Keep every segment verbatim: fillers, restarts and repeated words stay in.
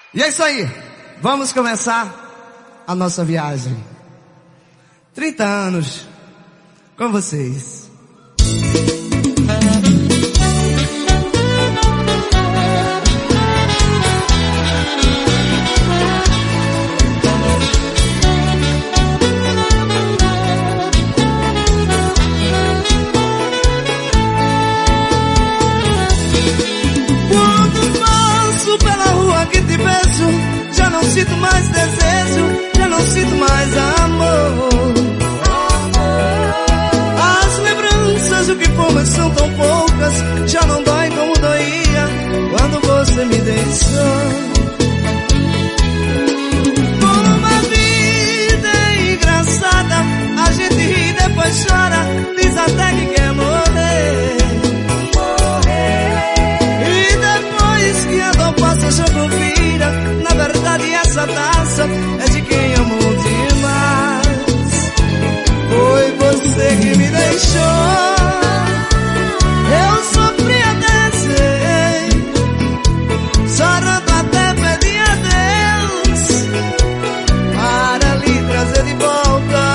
E é isso aí, vamos começar a nossa viagem. trinta anos com vocês. Quando passo pela rua que te beijo, já não sinto mais desejo, já não sinto mais amor. As lembranças do que fomos são tão poucas, já não dói como doía quando você me deixou. Uma vida engraçada, a gente ri e depois chora, diz até que quer morrer. E depois que a dor passa, o jogo vira. Na verdade essa taça é de quem amou demais. Foi você que me deixou. Eu sofri até sei, chorando até pedir adeus, para lhe trazer de volta.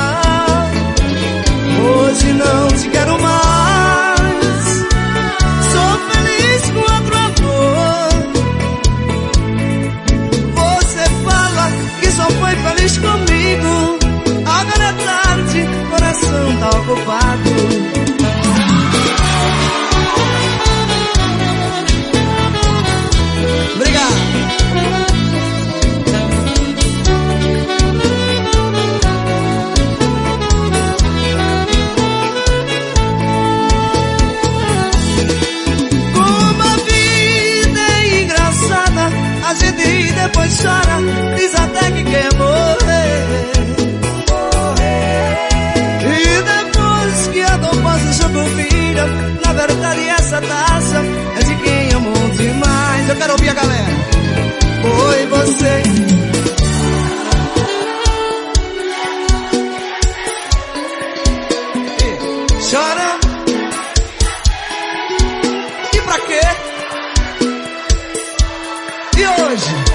Hoje não te quero mais, sou feliz com outro amor. Você fala que só foi feliz comigo, agora é tarde, coração tá ocupado. Depois chora, diz até que quer morrer. E depois que a dor passa, o jogo vira. Na verdade essa taça é de quem amou demais. Eu quero ouvir a galera. Foi você. E chora. E pra quê? E hoje?